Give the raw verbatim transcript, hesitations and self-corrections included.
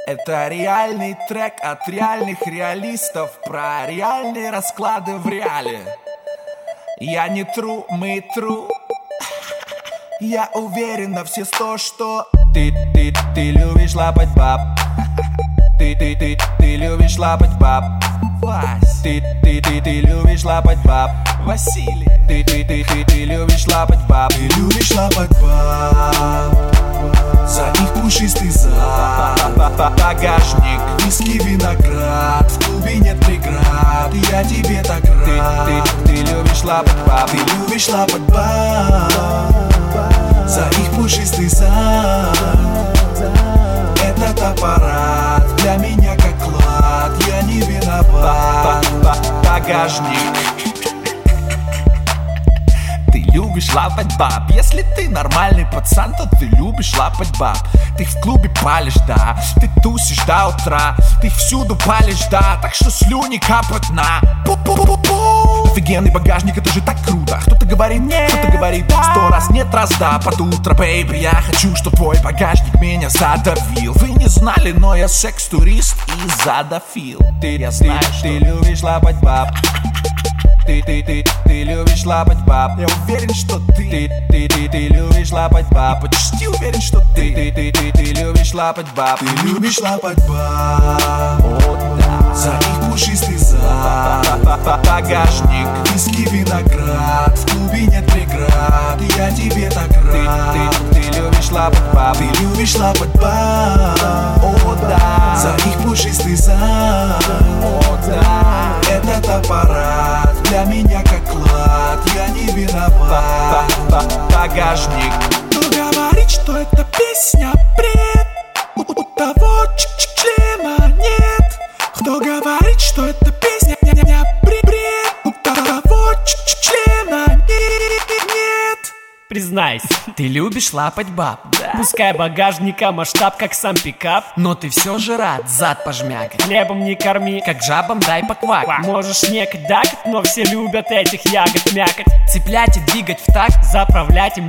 Это реальный трек от реальных реалистов про реальные расклады в реале. Я не тру, мы тру. Я уверен на все сто, что Ты, ты, ты любишь лапать баб. Ты, ты, ты, ты любишь лапать баб. Вась. Ты, ты, ты, ты любишь лапать баб. Василий. Ты, ты, ты, ты, ты любишь лапать баб. Ты любишь лапать баб. За них пушистый зад. Багажник. Виски, виноград. В клубе нет преград. Я тебе так рад. Ты, ты, ты любишь лапать баб. Ты любишь лапать баб. За их пушистый зад. Этот аппарат для меня как клад. Я не виноват. Багажник. Ты любишь лапать баб. Если ты нормальный пацан, то ты любишь лапать баб. Ты в клубе палишь, да. Ты тусишь до утра. Ты всюду палишь, да. Так что слюни капают на пу-пу-пу-пу. Офигенный багажник, это же так круто. Кто-то говорит нет, кто-то говорит сто раз нет, раз да. Под утро, бэйби, я хочу, чтоб твой багажник меня задавил. Вы не знали, но я секс-турист и задофил. Ты, я знаю, ты, что ты любишь лапать баб. Ты, ты, ты, ты любишь лапать баб. Я уверен, что ты Ты, ты, ты, ты любишь лапать баб. Почти уверен, что ты Ты, ты, ты, ты любишь лапать баб. Ты любишь лапать баб. О, да. За их пушистый зад. Багажник. Виски, виноград. В клубе нет преград. Я тебе так рад. Ты, ты, ты любишь лапать баб. Ты любишь лапать баб. О, да. За их пушистый зад. О, да. Этот аппарат для меня как клад. Я не виноват. Багажник. Кто говорит, что эта песня бред? У, у того члена нет. Кто говорит, что эта песня не бред? У того члена нет. Признайся, ты любишь лапать баб, да. Пускай багажника масштаб, как сам пикап, но ты все же рад зад пожмякать. Хлебом не корми, как жабам дай поквакать. Можешь некать дакать, но все любят этих ягод мякать. Цеплять и двигать в такт, заправлять им